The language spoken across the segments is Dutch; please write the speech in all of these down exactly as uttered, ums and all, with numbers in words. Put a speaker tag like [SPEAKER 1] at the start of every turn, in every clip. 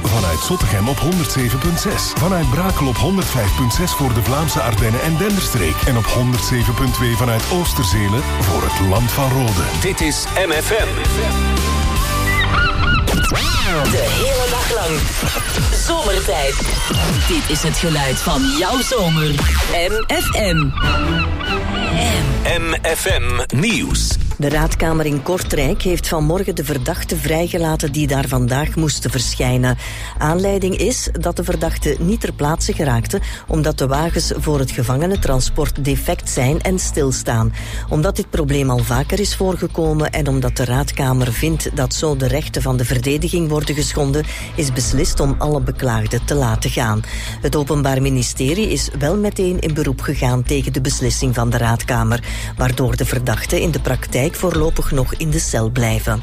[SPEAKER 1] Vanuit Zottegem op honderd zeven komma zes. Vanuit Brakel op honderd vijf komma zes voor de Vlaamse Ardennen en Denderstreek. En op honderd zeven komma twee vanuit Oosterzele voor het Land van Rode.
[SPEAKER 2] Dit is M F M.
[SPEAKER 3] De hele dag lang. Zomertijd. Dit is het geluid van jouw zomer. M F M.
[SPEAKER 2] M F M Nieuws.
[SPEAKER 4] De Raadkamer in Kortrijk heeft vanmorgen de verdachte vrijgelaten die daar vandaag moesten verschijnen. Aanleiding is dat de verdachte niet ter plaatse geraakte omdat de wagens voor het gevangenentransport defect zijn en stilstaan. Omdat dit probleem al vaker is voorgekomen en omdat de Raadkamer vindt dat zo de rechten van de verdediging worden geschonden, is beslist om alle beklaagden te laten gaan. Het Openbaar Ministerie is wel meteen in beroep gegaan tegen de beslissing van de Raadkamer, waardoor de verdachten in de praktijk voorlopig nog in de cel blijven.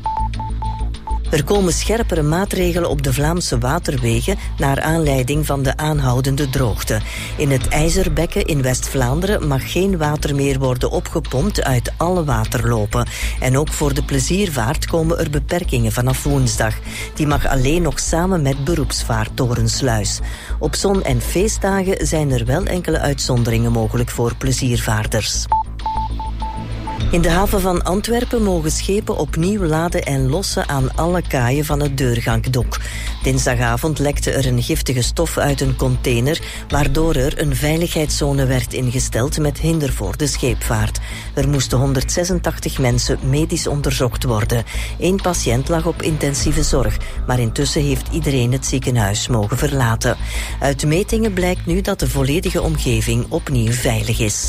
[SPEAKER 4] Er komen scherpere maatregelen op de Vlaamse waterwegen naar aanleiding van de aanhoudende droogte. In het IJzerbekken in West-Vlaanderen mag geen water meer worden opgepompt uit alle waterlopen. En ook voor de pleziervaart komen er beperkingen vanaf woensdag. Die mag alleen nog samen met beroepsvaart door een sluis. Op zon- en feestdagen zijn er wel enkele uitzonderingen mogelijk voor pleziervaarders. In de haven van Antwerpen mogen schepen opnieuw laden en lossen aan alle kaaien van het Deurgankdok. Dinsdagavond lekte er een giftige stof uit een container, waardoor er een veiligheidszone werd ingesteld met hinder voor de scheepvaart. Er moesten honderdzesentachtig mensen medisch onderzocht worden. Eén patiënt lag op intensieve zorg, maar intussen heeft iedereen het ziekenhuis mogen verlaten. Uit metingen blijkt nu dat de volledige omgeving opnieuw veilig is.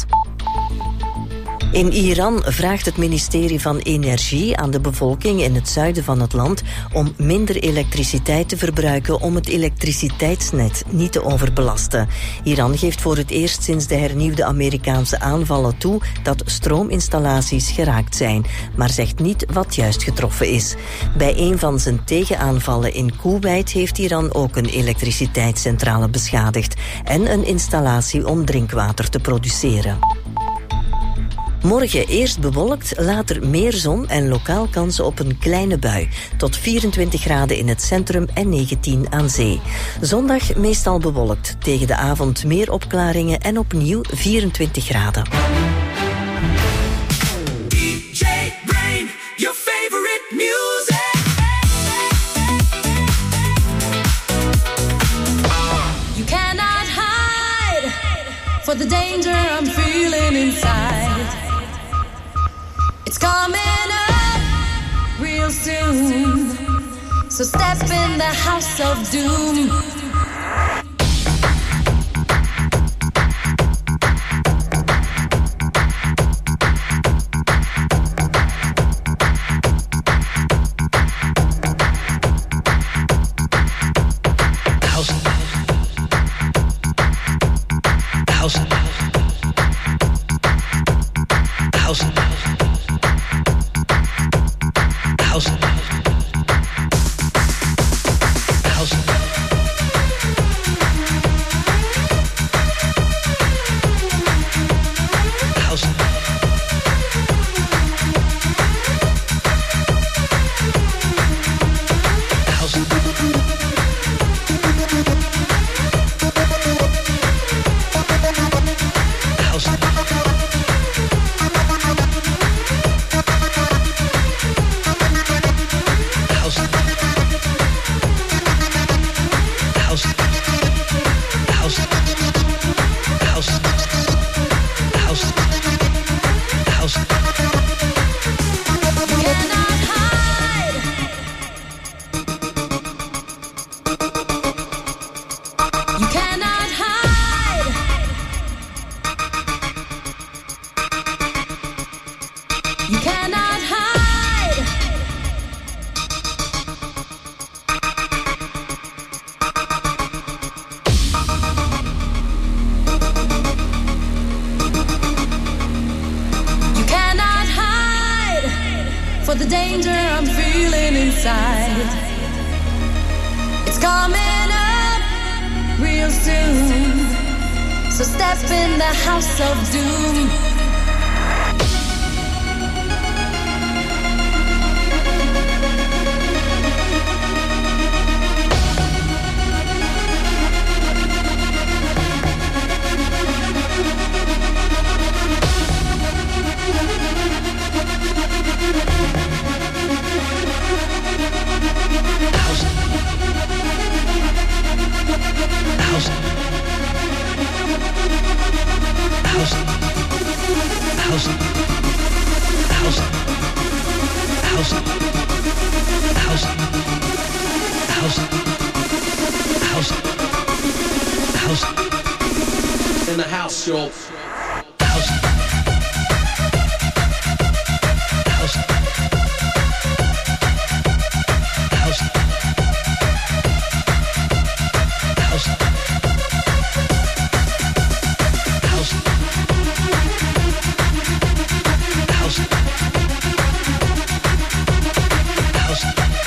[SPEAKER 4] In Iran vraagt het ministerie van Energie aan de bevolking in het zuiden van het land om minder elektriciteit te verbruiken om het elektriciteitsnet niet te overbelasten. Iran geeft voor het eerst sinds de hernieuwde Amerikaanse aanvallen toe dat stroominstallaties geraakt zijn, maar zegt niet wat juist getroffen is. Bij een van zijn tegenaanvallen in Kuwait heeft Iran ook een elektriciteitscentrale beschadigd en een installatie om drinkwater te produceren. Morgen eerst bewolkt, later meer zon en lokaal kansen op een kleine bui. Tot vierentwintig graden in het centrum en negentien aan zee. Zondag meestal bewolkt. Tegen de avond meer opklaringen en opnieuw vierentwintig graden.
[SPEAKER 5] D J Brain, your favorite music.
[SPEAKER 6] You cannot hide for the danger I'm feeling inside. It's coming up real soon, so step in the house of doom.
[SPEAKER 5] House, house, house. House. House. House.
[SPEAKER 6] So step in the house of doom.
[SPEAKER 7] house, house, house, in the house, y'all. House, house, house, house, house, house, house.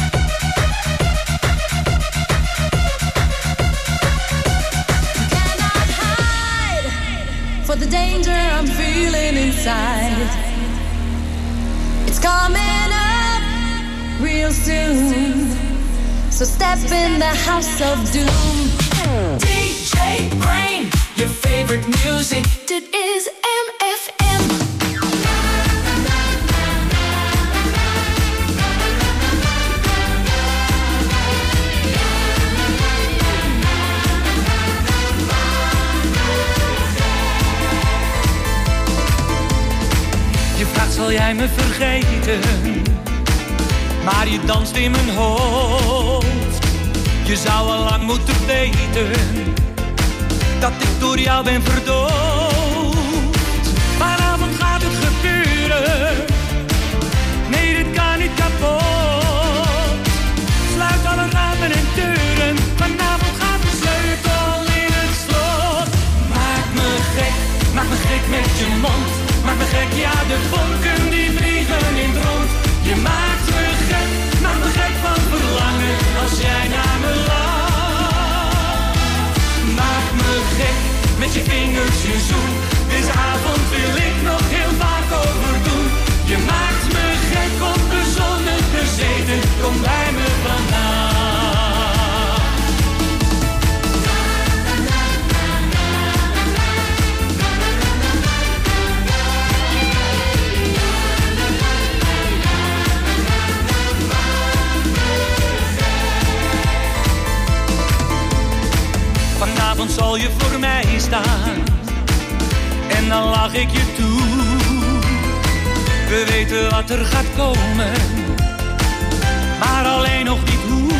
[SPEAKER 6] For the danger I'm feeling inside, it's coming up real soon. So step in the house of doom.
[SPEAKER 5] D J Brain, your favorite music.
[SPEAKER 6] Dit is M F M.
[SPEAKER 7] Je vraagt, zal jij me vergeten? Maar je danst in mijn hoofd. Je zou al lang moeten weten dat ik door jou ben verdoofd. Vanavond gaat het gebeuren. Nee, dit kan niet kapot. Sluit alle ramen en deuren. Vanavond gaat de sleutel in het slot. Maak me gek, maak me gek met je mond. Maak me gek, ja, de vonken die vliegen in het rond. Je maakt me gek, maak me gek van verlangen als jij naar me lacht. Maak me gek, met je vingers je zoen. Deze avond wil ik nog heel vaak overdoen. Je maakt me gek, onbezonnen bezeten. Kom bij me vandaag. Vanavond zal je voor mij staan en dan lach ik je toe. We weten wat er gaat komen, maar alleen nog niet hoe.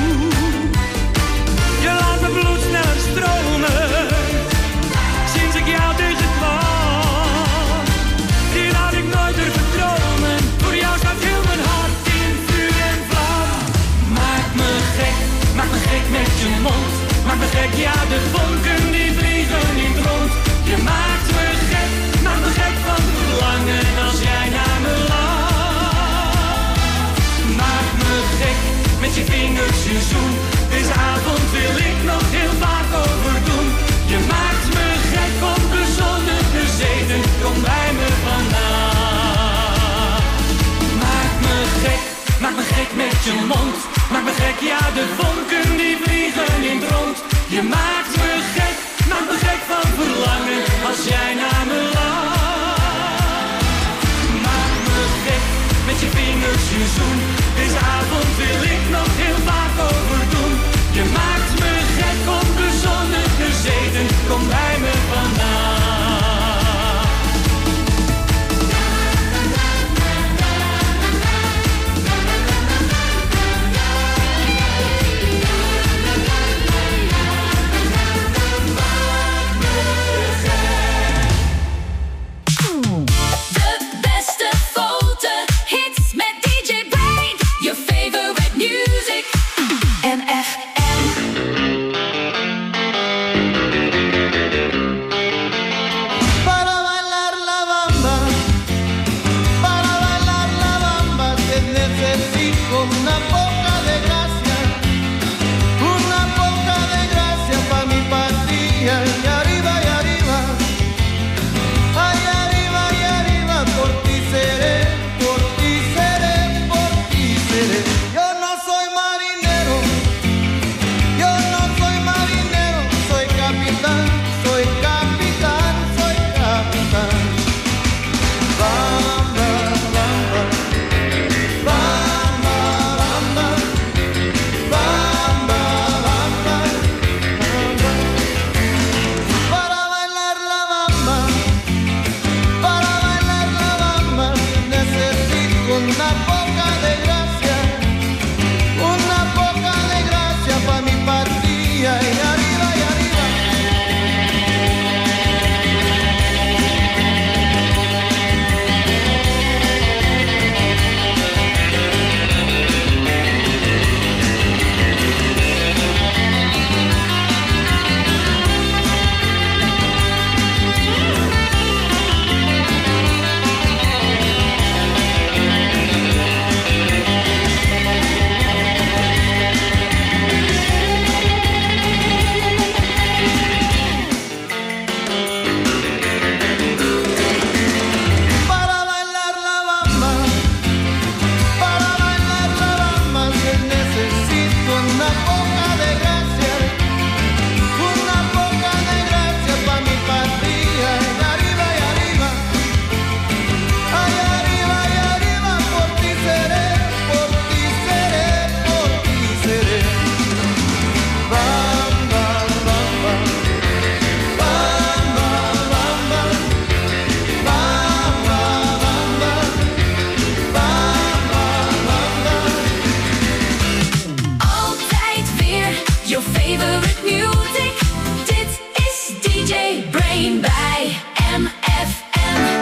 [SPEAKER 7] Je laat mijn bloed sneller stromen, sinds ik jou tegenkwam. Die had ik nooit durven dromen, voor jou staat heel mijn hart in vuur en vlam. Maak me gek, maak me gek met je mond. Maak me gek, ja, de vonken die vliegen in het rond. Je maakt me gek, maak me gek van verlangen als jij naar me lacht. Maak me gek, met je vingers je zoen. Deze avond wil ik nog heel vaak overdoen. Je maakt me gek, onbezonnen bezeten. Kom bij me vandaag. Maak me gek, maak me gek met je mond. Maak me gek, ja, de vonken die vliegen in het rond. Je maakt me gek, maak me gek van verlangen als jij naar me lacht. Maak me gek, met je vingers je zoen. Deze avond wil ik nog heel vaak overdoen. Je maakt me gek, onbezonnen bezeten. Kom bij me vandaag.
[SPEAKER 6] your favorite music. Dit is D J Brain bij M F M.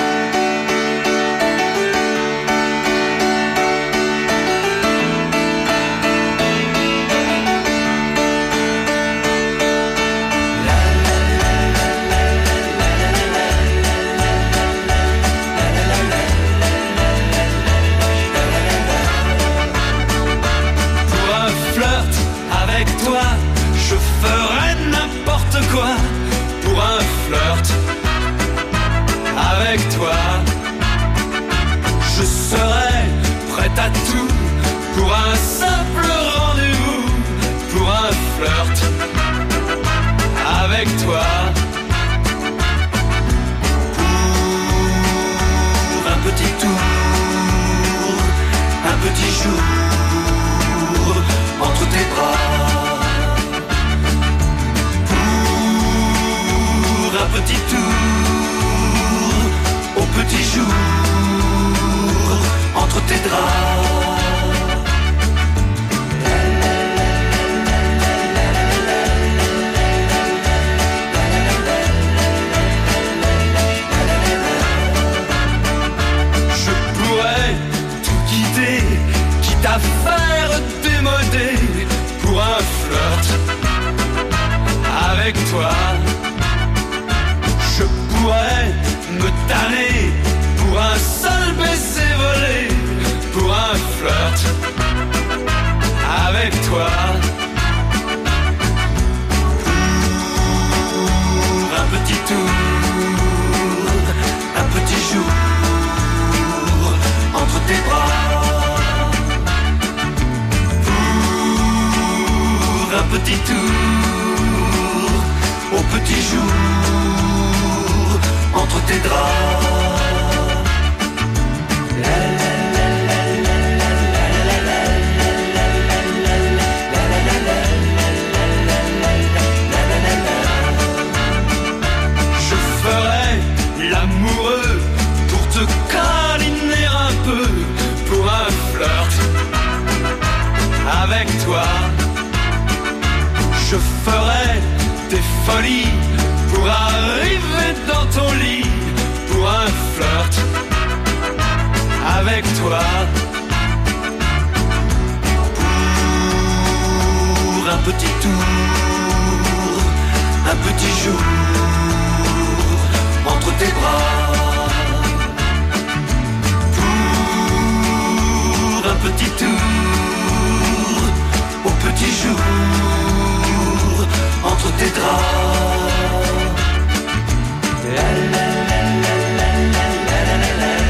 [SPEAKER 7] Je ferai n'importe quoi pour un flirt avec toi. Je serai prête à tout pour un simple rendez-vous, pour un flirt avec toi. Pour un petit tour, un petit jour entre tes bras. Un petit tour au petit jour entre tes draps. Je pourrais tout quitter, quitte à faire démoder pour un flirt avec toi. Je pourrais me tanner pour un seul baiser volé, pour un flirt avec toi. Pour un petit tour, un petit jour entre tes bras. Pour un petit tour, au petit jour entre tes draps. Je ferai l'amoureux pour te câliner un peu, pour un flirt avec toi. Je ferai des folies pour arriver dans ton lit, pour un flirt avec toi. Pour un petit tour, un petit jour entre tes bras. Pour un petit tour, au petit jour entre tes draps. La, la, la, la, la, la, la, la, la, la.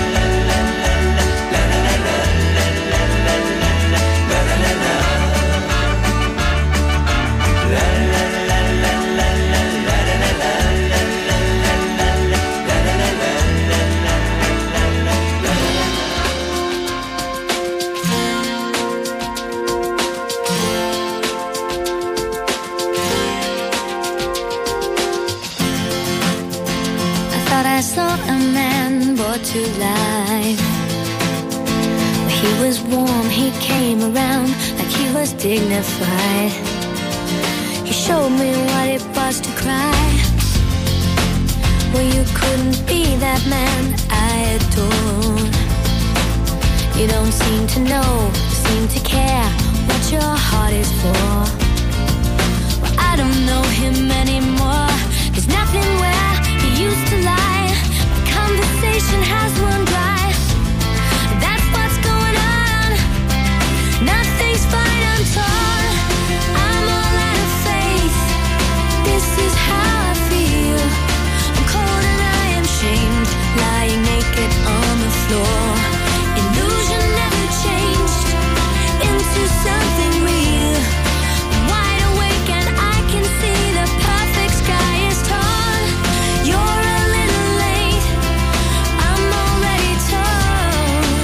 [SPEAKER 8] I saw a man brought to life. He was warm, he came around like he was dignified. He showed me what it was to cry. Well, you couldn't be that man I adored. You don't seem to know, seem to care what your heart is for. Well, I don't know him anymore. There's nothing where he used to lie. Conversation has run dry. That's what's going on. Nothing's fine, I'm torn. I'm all out of faith. This is how I feel. I'm cold and I am shamed, lying naked on the floor. Illusion never changed into something real. I'm wide awake and I can see the perfect sky is torn. You're a little late. I'm already torn.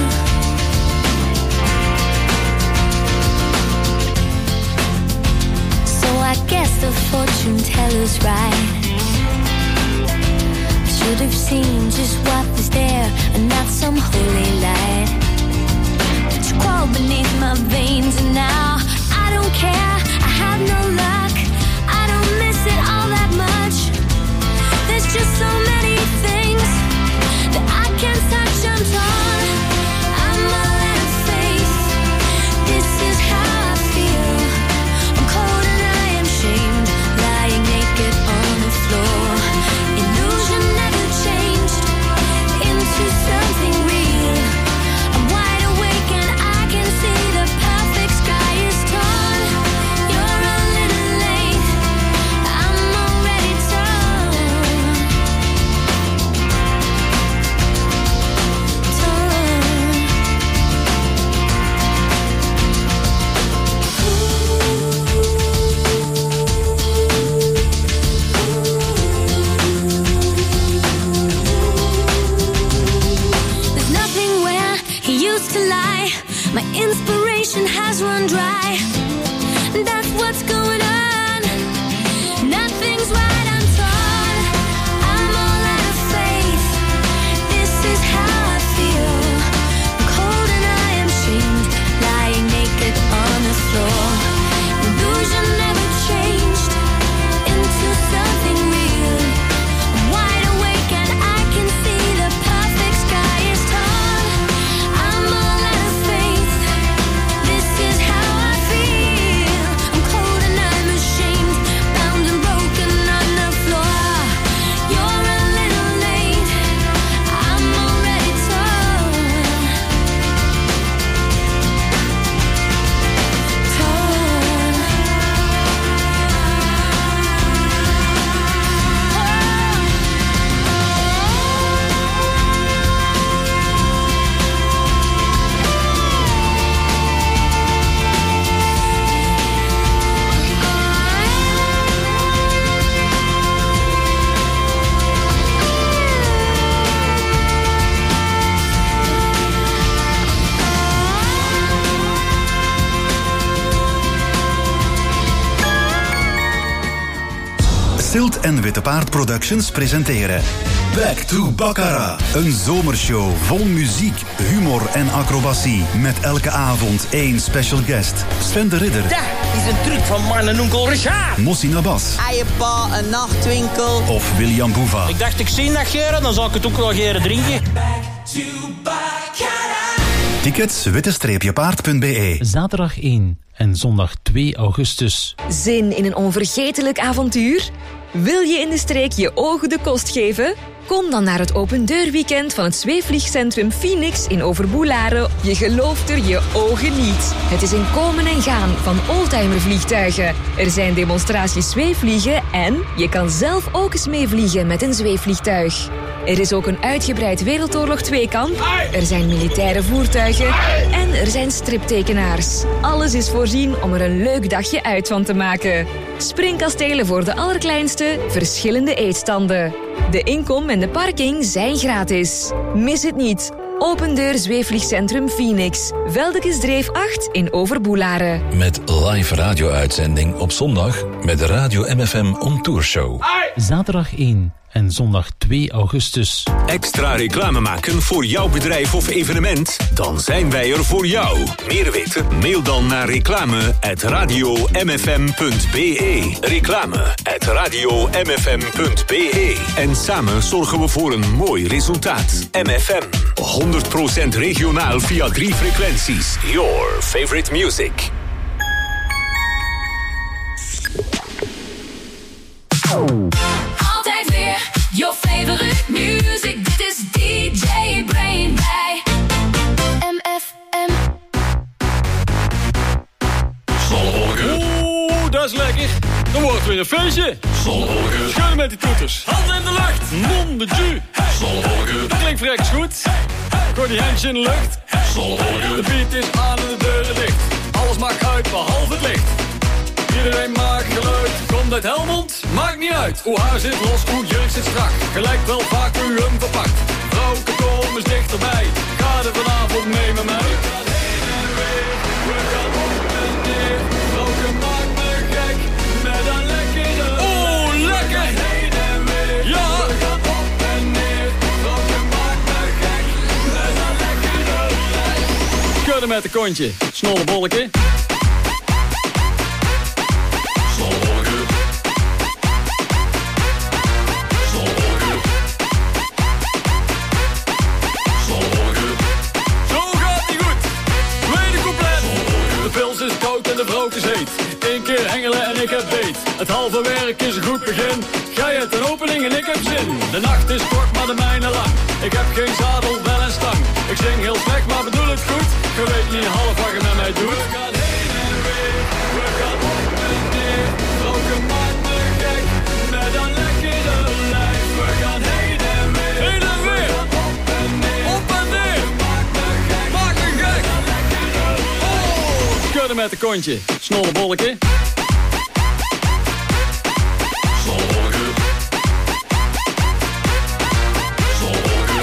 [SPEAKER 8] So I guess the fortune teller's right. I should have seen just what was there and not some holy light. But you crawled beneath my veins and now I don't care. I have what's going on. Nothing's right, I'm torn. I'm all out of faith. This is how I feel. I'm cold and I am shamed, lying naked on the floor. Illusion never changed into something real. I'm wide awake and I can see the perfect sky is torn. I'm all out of faith. This is how I feel. I'm cold and I'm ashamed, bound and broken on the floor. You're a little late. I'm already torn.
[SPEAKER 9] Silt en Witte Paard Productions presenteren Back to Baccarat. Een zomershow vol muziek, humor en acrobatie. Met elke avond één special guest. Sven de Ridder.
[SPEAKER 10] Dat is een truc van man en onkel Richard.
[SPEAKER 9] Mossina Bas.
[SPEAKER 10] Eiepa, een nachtwinkel.
[SPEAKER 9] Of William Boeva.
[SPEAKER 10] Ik dacht, ik zie dat geren, dan zal ik het ook wel geren drinken.
[SPEAKER 9] Tickets witte-paard punt b e.
[SPEAKER 11] Zaterdag één en zondag twee augustus.
[SPEAKER 12] Zin in een onvergetelijk avontuur? Wil je in de streek je ogen de kost geven? Kom dan naar het opendeurweekend van het zweefvliegcentrum Phoenix in Overboelaren. Je gelooft er je ogen niet. Het is een komen en gaan van oldtimervliegtuigen. Er zijn demonstraties zweefvliegen en je kan zelf ook eens meevliegen met een zweefvliegtuig. Er is ook een uitgebreid Wereldoorlog twee-kamp. Er zijn militaire voertuigen. En er zijn striptekenaars. Alles is voorzien om er een leuk dagje uit van te maken. Springkastelen voor de allerkleinste, verschillende eetstanden. De inkom en de parking zijn gratis. Mis het niet. Opendeur Zweefvliegcentrum Phoenix. Veldekesdreef acht in Overboelaren.
[SPEAKER 13] Met live radio-uitzending op zondag met de Radio M F M On Tour Show.
[SPEAKER 11] Zaterdag één en zondag twee augustus.
[SPEAKER 2] Extra reclame maken voor jouw bedrijf of evenement? Dan zijn wij er voor jou. Meer weten? Mail dan naar reclame at radio m f m punt b e. Reclame at radio m f m punt b e. En samen zorgen we voor een mooi resultaat. M F M, honderd procent regionaal via drie frequenties. Your favorite music.
[SPEAKER 6] Altijd weer your favorite music. Dit is D J Brain bij M F M.
[SPEAKER 14] Zonnewolken. Oeh, dat is lekker. Dan wordt het weer een feestje. Zonnewolken. Schudden met die toeters. Handen in de lucht. Mon de ju. Zonnewolken. Dat klinkt vreks goed. Gooi die handjes in de lucht. Zonnewolken. De beat is aan en de deuren dicht. Alles maakt uit behalve het licht. Iedereen maakt geluid. Komt uit Helmond? Maakt niet uit. Hoe haar zit los, hoe jurk zit strak. Gelijk wel vaak u hem verpakt. Vrouwke, kom eens dichterbij. Ga er vanavond mee met mij. We gaan heen en weer. We gaan op en neer. Vrouwke maakt me gek. Met een lekkere. Oeh, lekker. We gaan heen en weer. Ja. We gaan op en neer. Vrouwke maakt me gek. Met een lekkere lijf. Kudden met een kontje. Snollebolleke. Eén keer hengelen en ik heb beet. Het halve werk is een goed begin. Gij hebt een opening en ik heb zin. De nacht is kort, maar de mijne lang. Ik heb geen zadel, wel een stang. Ik zing heel slecht, maar bedoel het goed. Je weet niet half wat je met mij doet. We gaan heen en weer, we gaan op en neer. Vrouwke maakt me gek, met een lekkere lijf. We gaan heen en weer, heen en weer. We gaan op en neer, op en neer. Maak me gek, maak me gek. Oh, kudden met een kontje. Snollebolleke. Snollebolleke. Snollebolleke.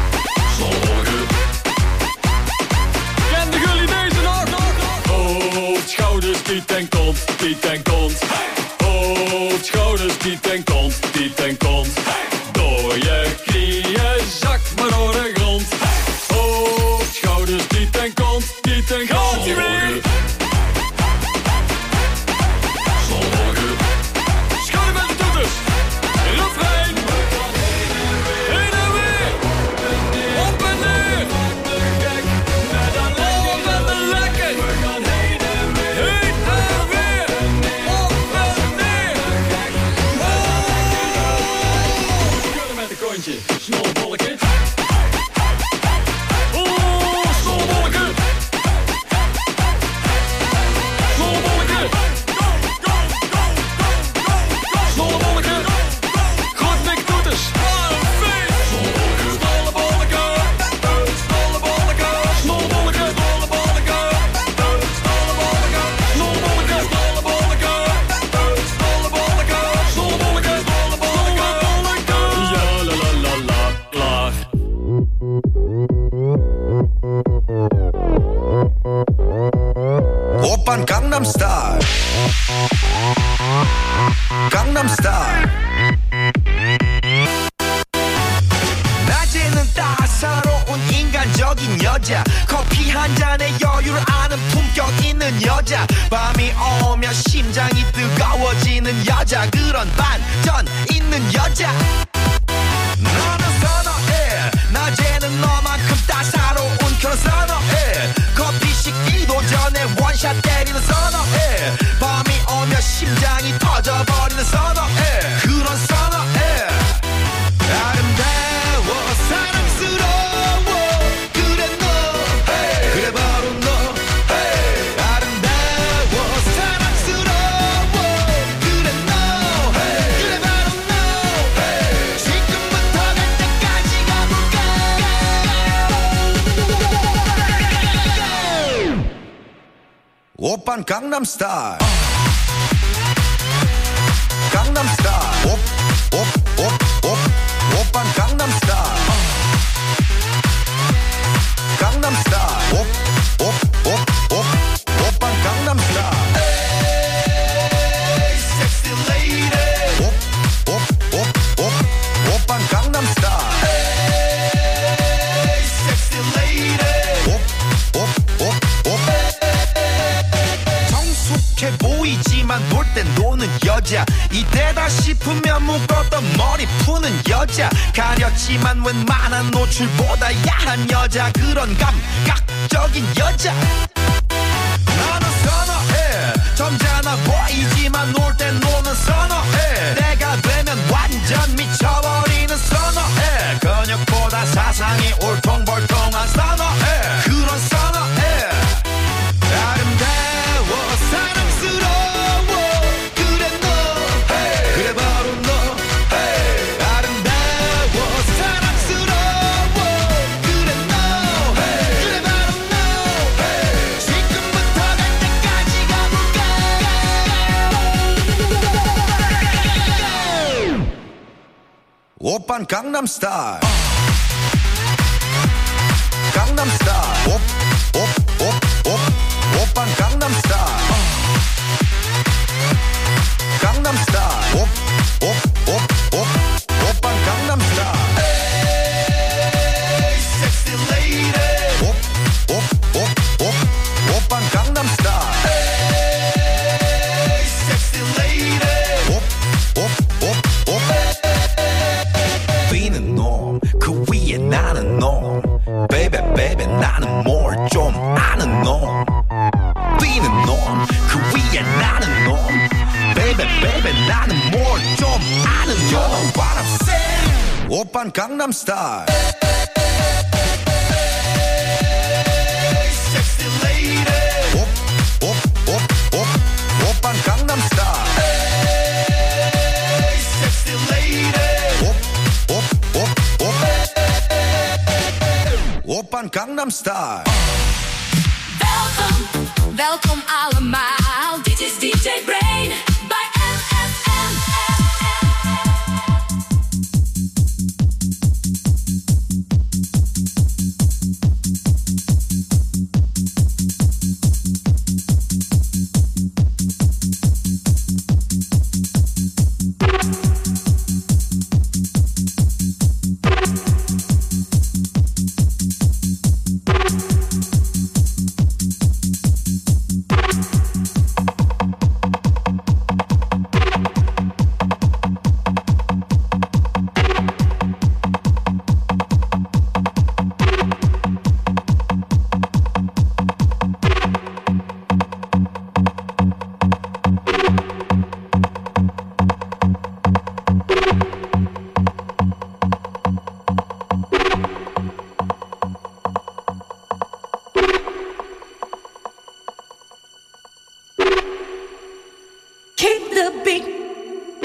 [SPEAKER 14] Snollebolleke. Kende jullie deze nog? Oh, Piet en kont, Piet en kont. Hoofd, schouders, Piet en kont, Piet en kont. Door je knieën, zak maar door de grond. Hoofd, schouders, Piet en kont, Piet en kont. Gaat ie weer? Zonwolken. Schudden met de toeters. Refrein. Heen en weer. Op en neer. Op en lekker. Heen en weer. Op en neer. Schudden met een kontje. Snolbolken. Oh, snolbolken. Snolbolken. Snolbolken. Goed met toeters. Wat een feest. Snolbolken. Snolbolken. Snolbolken. Snolbolken. Snolbolken. Snolbolken. Snolbolken. Snolbolken. Snolbolken. Snolbolken. Ja, la la la la, klaar.
[SPEAKER 15] Oppan Gangnam Style. Gangnam Style. 낮에는 따사로운 인간적인 여자. 커피 한 잔에 여유를 아는 품격 있는 여자. 밤이 오면 심장이 뜨거워지는 여자. 그런 반전 있는 여자. 너는 선호해. 낮에는 너만큼 따사로운 그런 선호해. 커피 식기도 전에 원샷 때리는 선호해. 밤이 오면 심장이 터져버리는 선호해. 그런 선호해. 아름다워 사랑스러워 그래 너 hey. 그래 바로 너 hey. 아름다워 사랑스러워 그래 너 hey. 그래 바로 너 hey. 지금부터 갈 때까지 가볼까 오빤 강남스타일 강남스타일 옵, 옵, 옵, 옵 오빤 강남스타일 강남스타일 옵, 옵, 옵, 옵 오빤 강남스타일 에이 섹시 레이디 옵, 옵, 옵, 옵 오빤 강남스타일 에이 섹시 레이디 옵, 옵, 옵, 옵 성숙해 보이지만 놀 땐 노는 여자 이때다 싶으면 묶었던 머리 푸는 여자 가렸지만 웬만한 노출보다 야한 여자 그런 감각적인 여자 나는 선호해 점잖아 보이지만 놀 땐 노는 선호해 내가 되면 완전 미쳐버리는 선호해 근육보다 사상이 울퉁불퉁한 선호해 그런 선호해 아름다워 사랑스러워 그래 너 hey. 그래 바로 너 hey. 아름다워 사랑스러워 그래 너 hey. 그래 바로 너 hey. 지금부터 갈 때까지 가볼까 오빤 강남스타일 강남스타일 옵, 옵, 옵, 옵 오빤 강남스타일 강남스타일 옵, 옵, 옵, 옵 오빤 강남스타일 에이 섹시 레이디 옵, 옵, 옵, 옵 오빤 강남스타일 에이 섹시 레이디 옵, 옵, 옵, 옵 뛰는 놈 그 위에 나는 놈 Baby baby 나는 뭘 좀 아는 놈 뛰는 놈 그 위에 나는 놈 Baby baby 나는 뭘 좀 아는 놈 You know what I'm saying 오빤 강남스타일 Sexy lady 옵, 옵, 옵, 옵 오빤 강남스타일 Sexy lady 옵, 옵, 옵, 옵 오빤 강남스타일
[SPEAKER 6] Welkom, welkom allemaal. Dit is D J Brain bij M F M.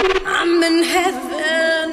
[SPEAKER 6] I'm in heaven.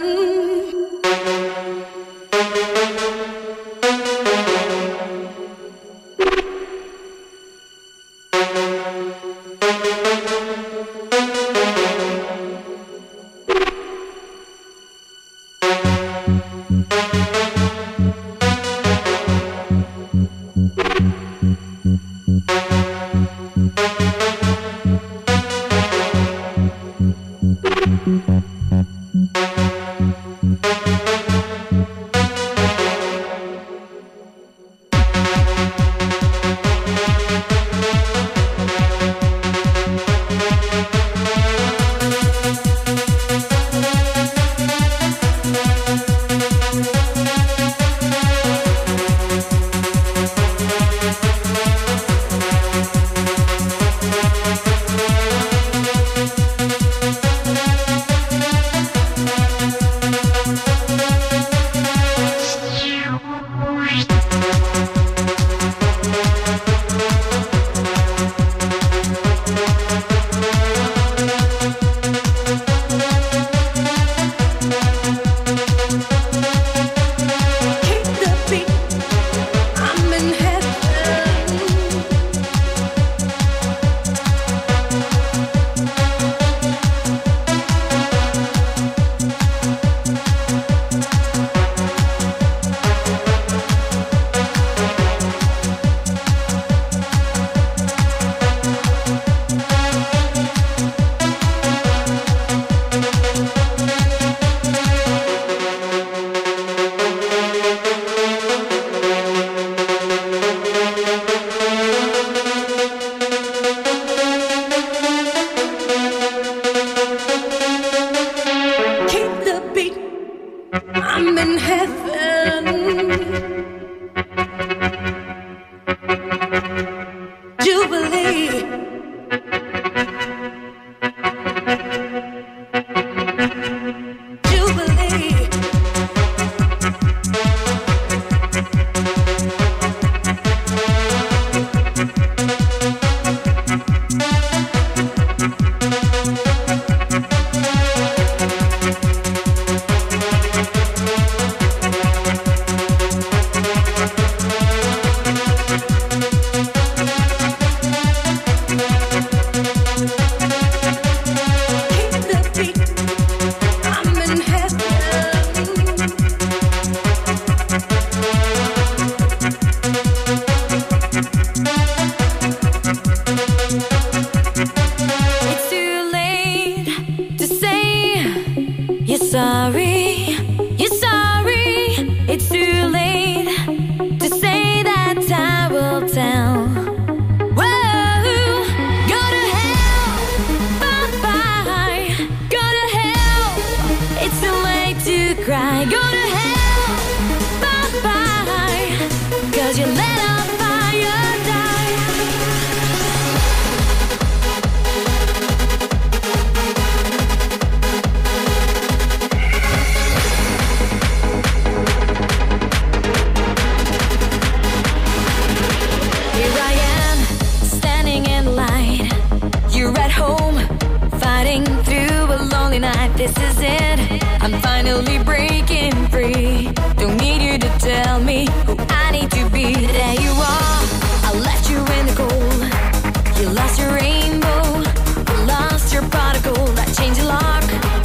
[SPEAKER 8] This is it, I'm finally breaking free. Don't need you to tell me who I need to be. There you are, I left you in the cold. You lost your rainbow, lost your prodigal. I changed the lock,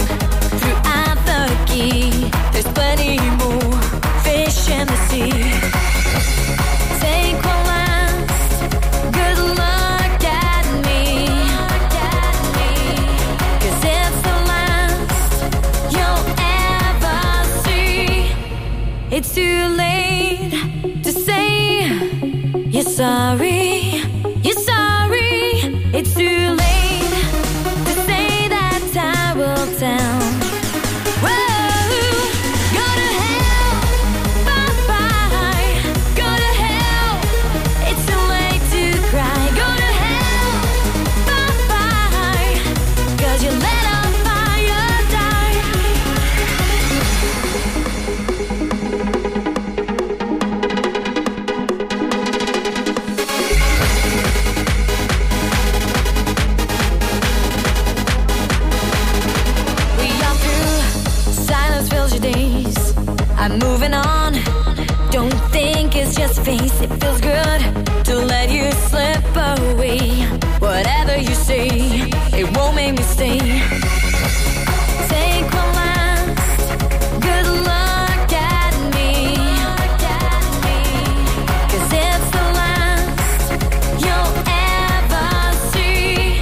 [SPEAKER 8] threw out the key. There's plenty more fish in the sea. Take one last good look at me, 'cause it's the last you'll ever see. It's too late to say you're sorry, you're sorry. It's too late to say that I will tell. I'm moving on. Don't think it's just a face. It feels good to let you slip away. Whatever you say, it won't make me stay. Take one last good look at me, 'cause it's the last you'll ever see.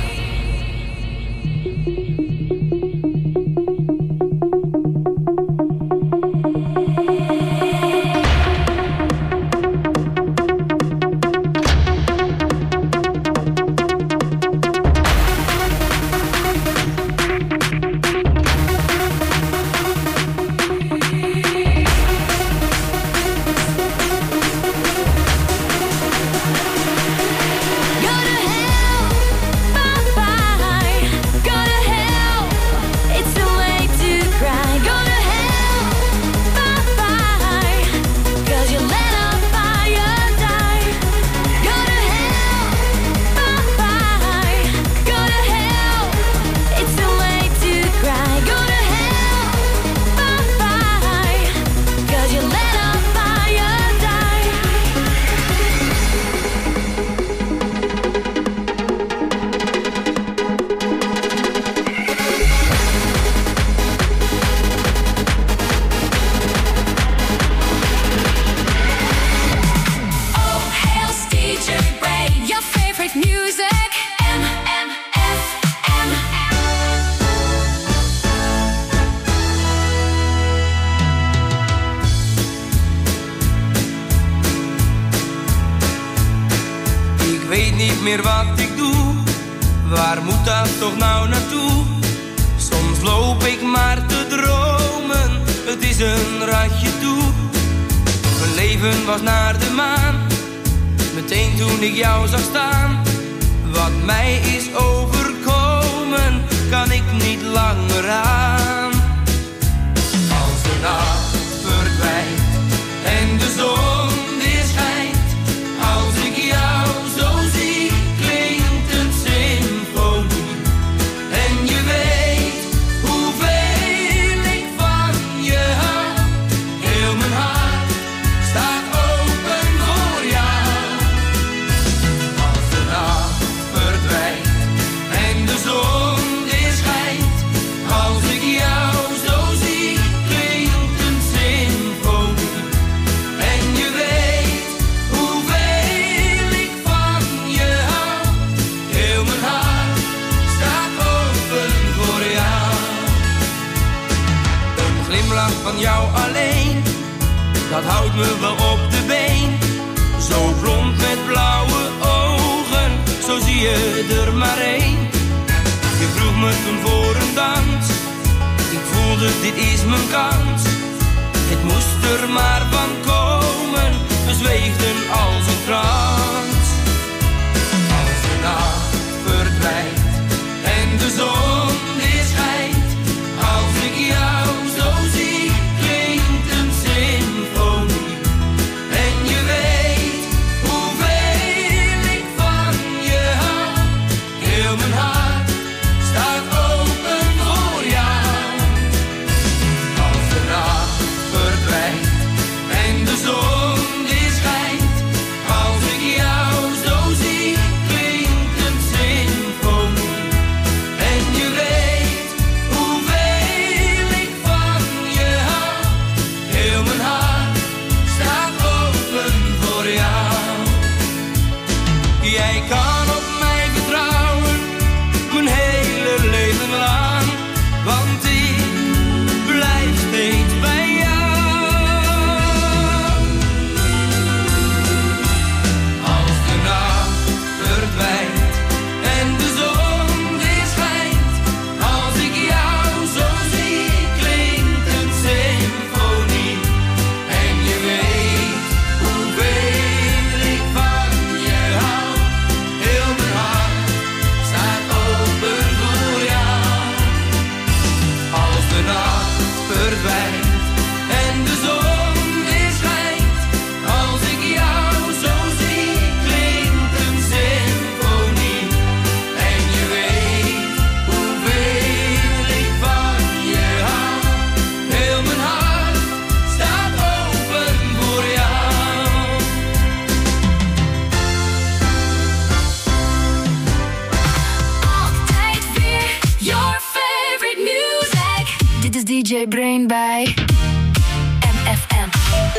[SPEAKER 16] En de zon die schijnt als ik jou D J Brain bij M F M.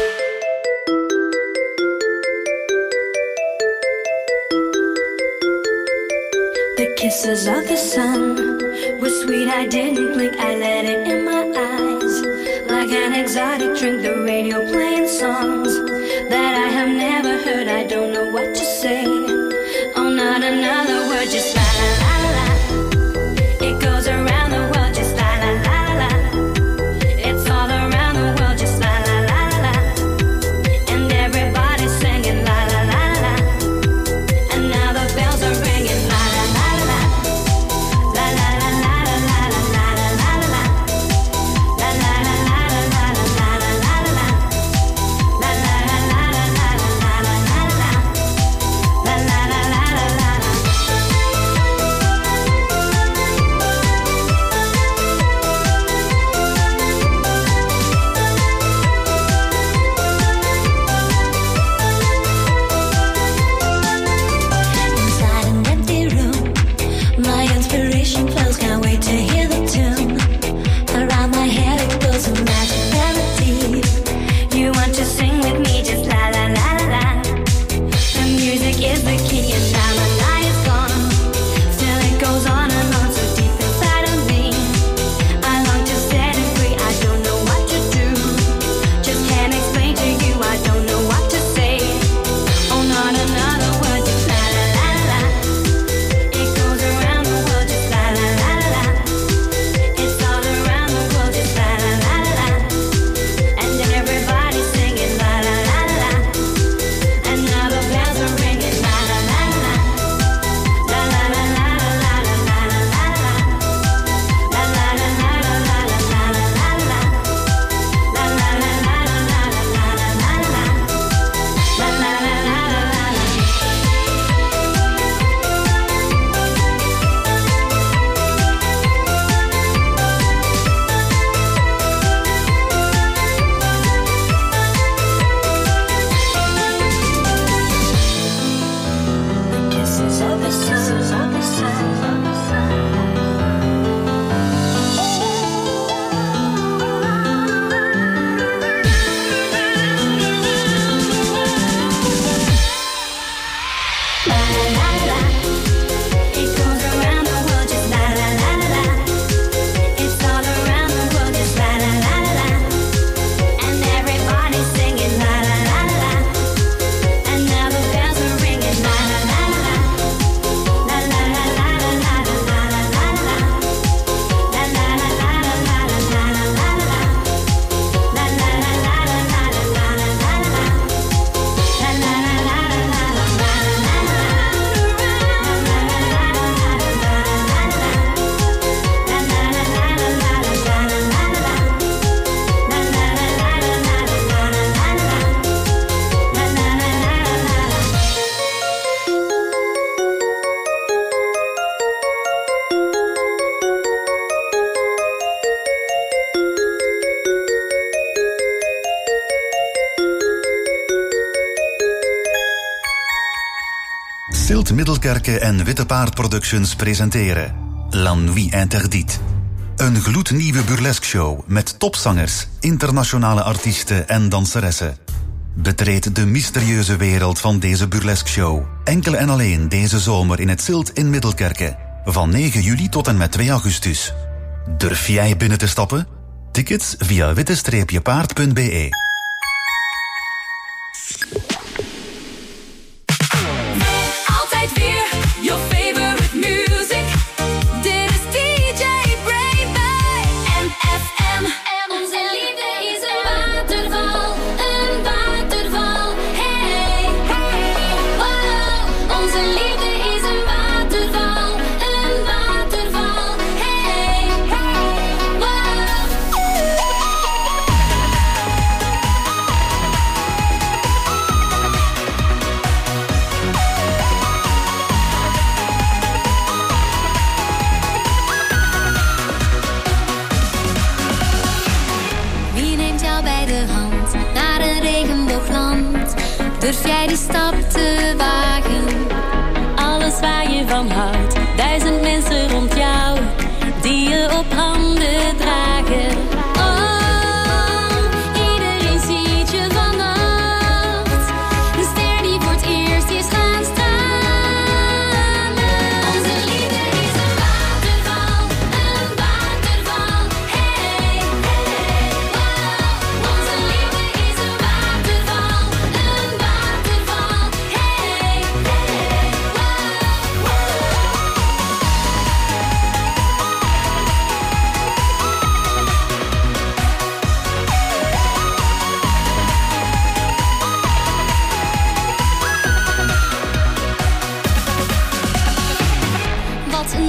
[SPEAKER 8] The kisses of the sun were sweet, I didn't blink, I let it in my eyes. Like an exotic drink, the radio playing songs that I have never heard, I don't know what to say. Oh, not another word, just la la la la. It goes around the world, just la la la la. It's all around the world, just la la la la. And everybody's singing la la la la. And now the bells are ringing la la la la. La la la la la la la la la la. La la la la la la la la la la. La la la la la la la la la. La la la la la la. Inside an empty room, my inspiration flows, can't wait to hear the tune. Around my head it goes a magic melody. You want to sing with me, just la la la la la. The music is the key and now the night is gone. Still it goes on and on so deep inside of me. I long to set it free, I don't know what to do. Just can't explain to you, I don't know what to say. Oh, not another word, just la la la la. It goes around the world, just la la la la. It's all around the world, just la la la la. And everybody's singing la la la la. And now the bells are ringing la la la la. La la la la la la la la la la. La la la la la la la la la la. La la la la la la la la la la. La la la la la la. The kisses of the sun, of the sun. La la la la. It goes around the world, just la la la la. It's all around the world, just la la la la. And everybody's singing la la la la. And now the bells are ringing la la la la. La la la la la la la la la la. La la la la la la la la la la. La la la la la la la la la la. La la la la la la la la la.
[SPEAKER 9] Silt Middelkerke en Witte Paard Productions presenteren La Nuit Interdite. Een gloednieuwe burlesque show met topzangers, internationale artiesten en danseressen. Betreed de mysterieuze wereld van deze burlesque show. Enkel en alleen deze zomer in het Silt in Middelkerke. Van negen juli tot en met twee augustus. Durf jij binnen te stappen? Tickets via witte paard punt b e.
[SPEAKER 5] Altijd weer your favorite music. Dit is D J Brain bij M F M. Onze liefde is een waterval, een waterval. Hey, wow. Onze liefde is een waterval, een waterval. Hey, wow.
[SPEAKER 8] Wie neemt jou bij de hand naar een regenboogland? Durf jij die stap te wagen? Alles waar je van houdt, duizend mensen rond jou die je op handen dragen. Oh,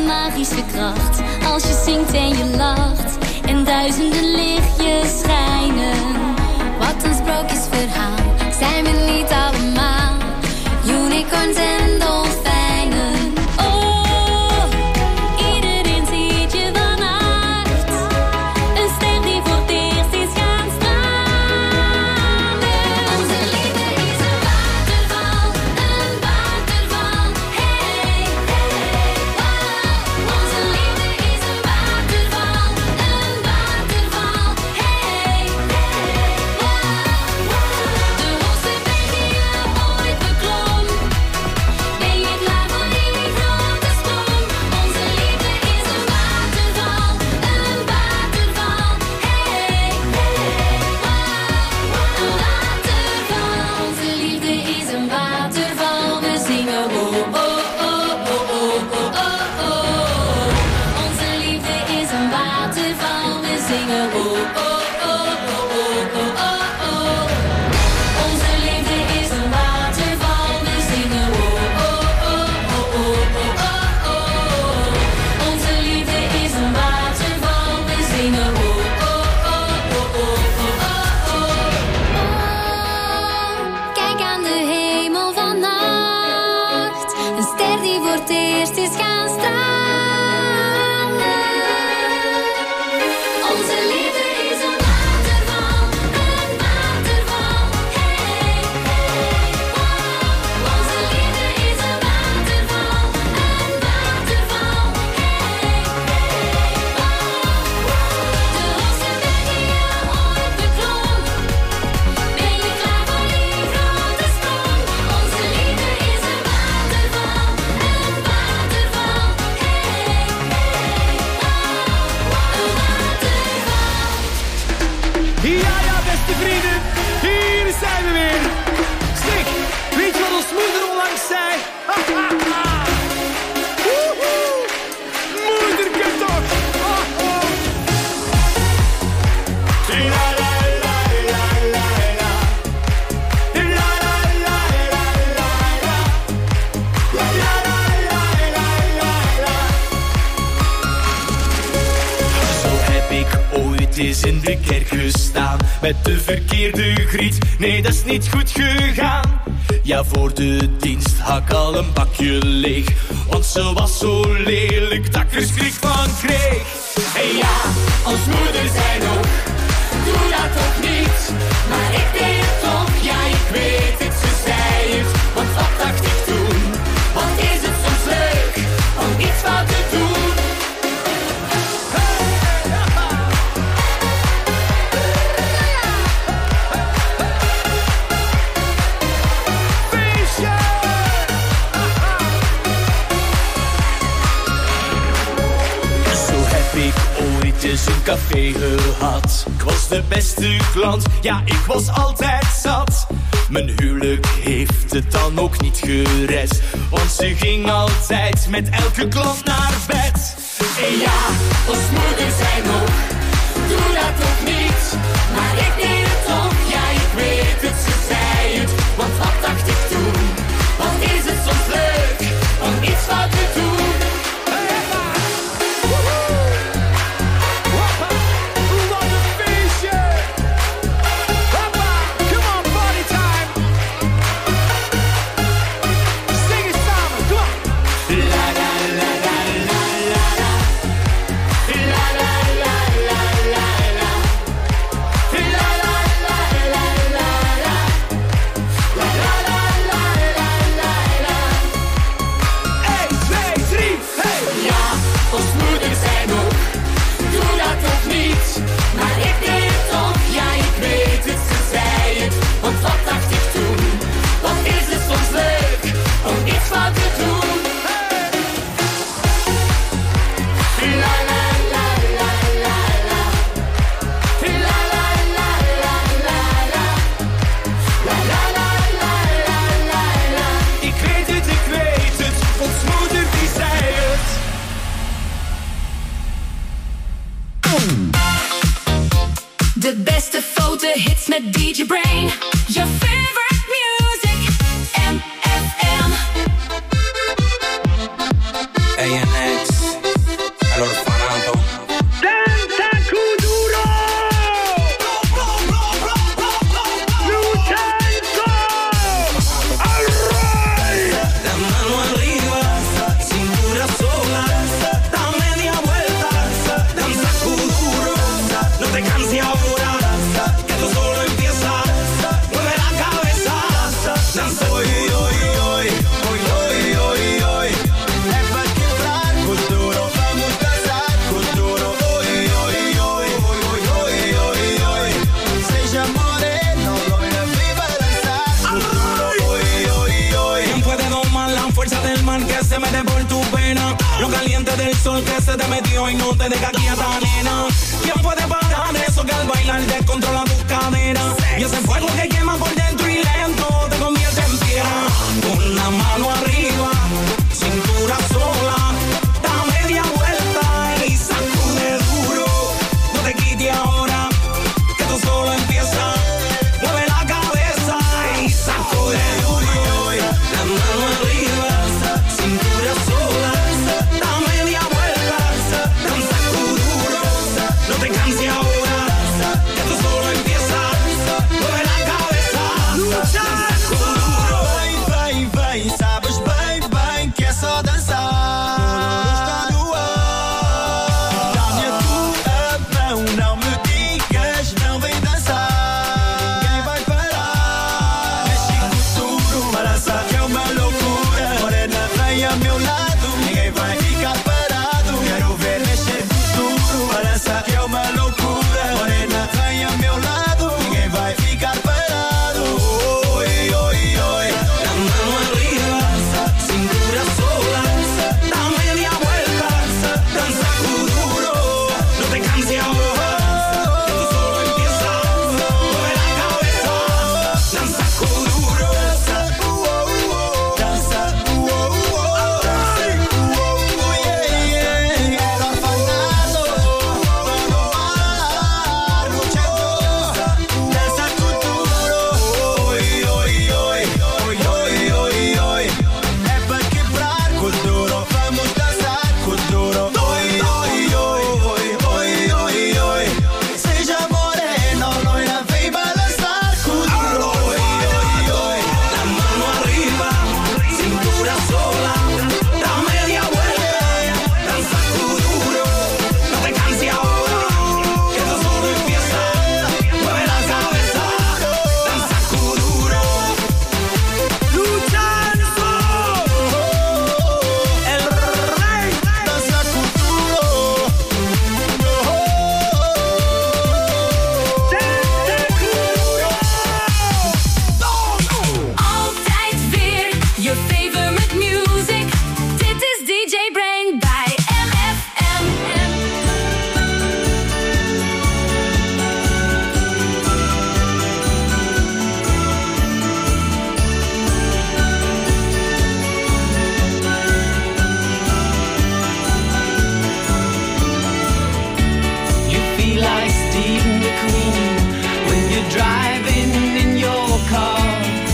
[SPEAKER 8] een magische kracht. Als je zingt en je lacht en duizenden lichtjes schijnen. Wat een sprookjesverhaal, zijn we niet allemaal unicorns en dolfijnen. Oh, iedereen ziet je vannacht. Een ster die voor het eerst is gaan stralen. Onze liefde is een waterval, een waterval. Hey, hey, wow. Onze liefde is een waterval, een waterval. Hey, hey, wow, wow. De hoogste berg die je ooit beklom. Ben je klaar voor die grote sprong? Onze liefde is een waterval, een waterval. Hey, hey, wow, een waterval. Onze liefde is een waterval. We zingen oh, oh, oh, oh, oh, oh, oh, oh. Onze liefde is een waterval. We zingen oh, oh, oh, oh, oh, oh, oh, oh. Onze liefde is een waterval. We zingen oh, oh, oh, oh, oh, oh, oh, oh. Onze liefde is een waterval. We zingen oh, oh, oh, oh, oh, oh, oh, oh. Kijk aan de hemel vannacht. Een ster die voor het eerst is gaan stralen. Onze liefde is een waterval, een waterval. Hey, hey, wow. Onze liefde is een waterval, een waterval. Hey, hey, wow. De hoogste berg die je ooit beklom. Ben je klaar voor die grote sprong? Onze liefde is een waterval, een waterval. Hey, hey, wow, een waterval.
[SPEAKER 15] Ja, ja, beste vrienden, hier zijn we weer. Zeg, weet je wat ons moeder onlangs zei? Ha, ha, ha. Woehoe. Moederke toch. Ha, ha. La, la, la, la, la, la. La, la, la, la, la, la. La, la, la, la, la, la. Zo heb ik ooit eens in de kerk gestaan met de verkeerde griet. Nee, dat is niet goed gegaan. Ja, voor de dienst had ik al een bakje leeg, want ze was zo lelijk dat ik er schrik van kreeg. En ja, als moeder zei nog, doe dat toch niet. Maar ik deed het toch, ja ik weet het, ze zei het. Want wat dacht ik toen? Wat is het soms leuk om iets fout te doen? Zo heb ik ooit eens een café gehad. Ik was de beste klant, ja ik was altijd zat. Mijn huwelijk heeft het dan ook niet gered, want ze ging altijd met elke klant naar bed. En ja, als moeder zei nog, doe dat toch niet. Maar ik deed het toch, ja ik weet het, ze zei het. Want wat dacht ik toen? Wat is het soms leuk om iets fout te doen?
[SPEAKER 5] De beste fotohits met D J Brain. Your favorite music. M F M.
[SPEAKER 17] A N X. sale del sol que se te metió y no te deja quieta, nena. ¿Quién puede parar eso que al bailar descontrola tus caderas? Y ese fuego que quema por dentro y lento te convierte en piedra. Con la mano arriba, cintura sola, da media vuelta y sacude duro. No te quites ahora, que tú solo empiezas. Mueve la cabeza y sacude duro. La mano arriba, cintura sola, da media vuelta, dan sacude duro. No te canses ahora, que tú solo empiezas. Mueve la cabeza, lucha.
[SPEAKER 15] Vai, vai, vai, sabes bem, bem que é só dançar. Está no ar. Dá-me a tua mão, não me digas, não vem dançar. Ninguém vai parar. Mexe com tudo, balança que é uma loucura. Morena, vem ao meu lado, ninguém vai ficar parado. Quero ver mexer com tudo, balança que é uma loucura. Morena, vem ao meu lado, ninguém vai ficar parado. Oi, oi, oi.
[SPEAKER 17] La mano arriba, cintura sola, da media vuelta, dan sacude duro. No te canses ahora, que tú solo empiezas. Mueve la cabeza, dan sacude duro.
[SPEAKER 15] Dança, uh, uh, uh, dança, uh, uh, uh, dança, uh, uh, uh, yeah, yeah. Quero afanado, no ar, luchando, dança com duro. Oi, oi, oi, oi, oi, oi, oi. É pra quebrar com duro, vamos dançar com duro. Oi, oi, oi, oi, oi, oi. Seja moreno, loira, vem balançar com duro. Oi, oi, oi.
[SPEAKER 17] La mano arriba, cintura sola, da media vuelta, dan sacude duro. No te canses ahora, que tú solo empiezas. Mueve la cabeza, dan sacude duro.
[SPEAKER 15] Luchando, el rey danza con duro.
[SPEAKER 5] Altijd weer je favorite music. Dit is D J Brain bij M F M.
[SPEAKER 7] You feel like Steve McQueen when you're driving in your car,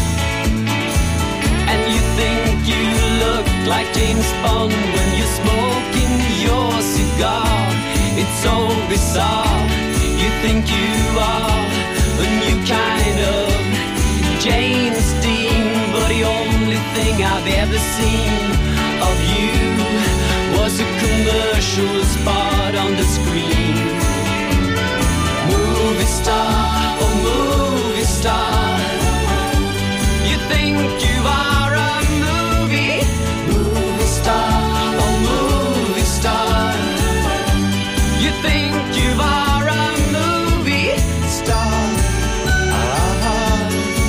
[SPEAKER 7] and you think you look like James Bond when you're smoking your cigar. It's so bizarre. You think you are a new kind of James Dean, but the only thing I've ever seen of you was a commercial spot on the screen. Movie star, oh movie star, you think you are a movie? Movie star, oh movie star, you think you are a movie star? Ah.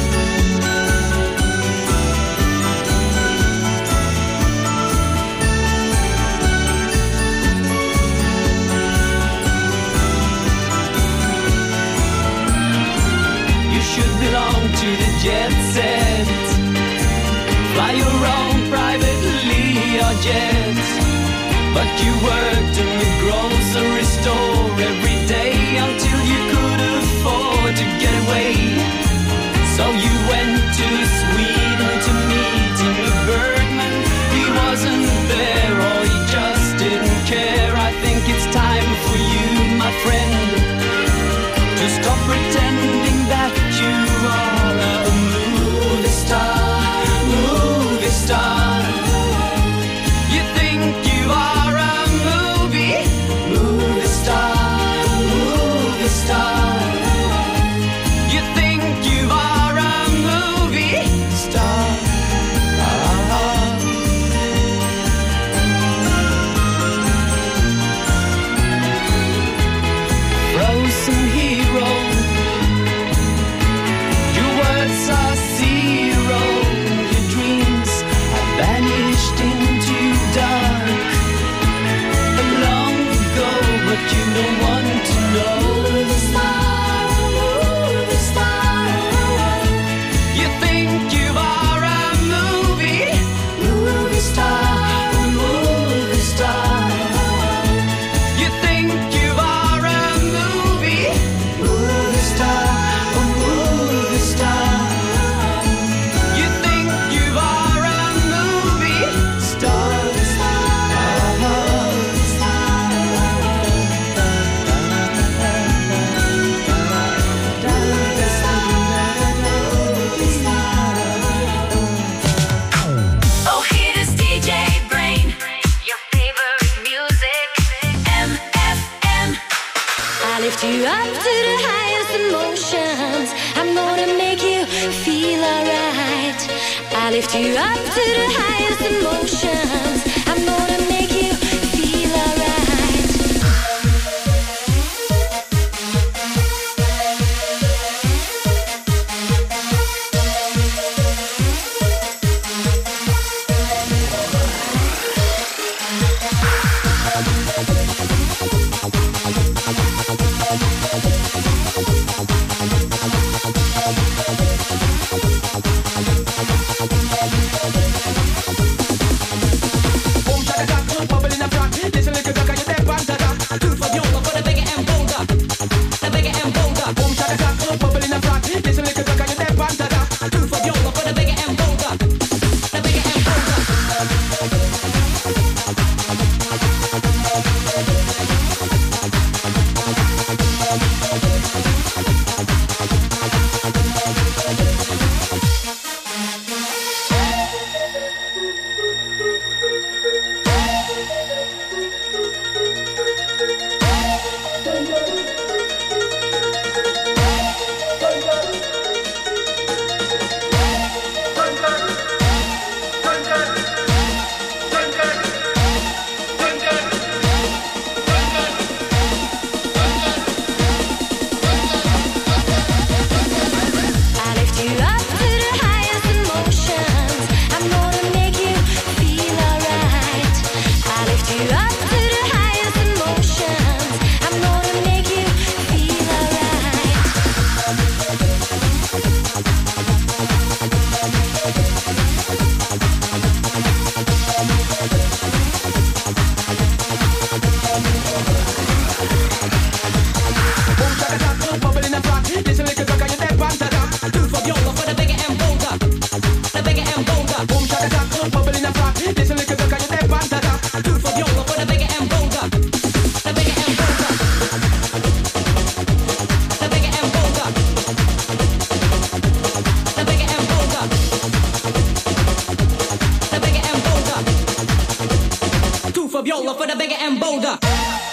[SPEAKER 7] You should belong to the jet set. Fly your own private Learjet. But you worked in the grocery store every day until you could afford to get away. So you went to Sweden to meet Ingmar Bergman. He wasn't there or he just didn't care. I think it's time for you, my friend, to stop pretending that you are a movie star, movie star. You think you are a movie, movie star, movie star.
[SPEAKER 8] lift you up to the highest emotions. I'm gonna make you feel alright. I lift you up to the highest emotions. I'm gonna make you feel alright.
[SPEAKER 17] Fabiola for the bigger and bolder.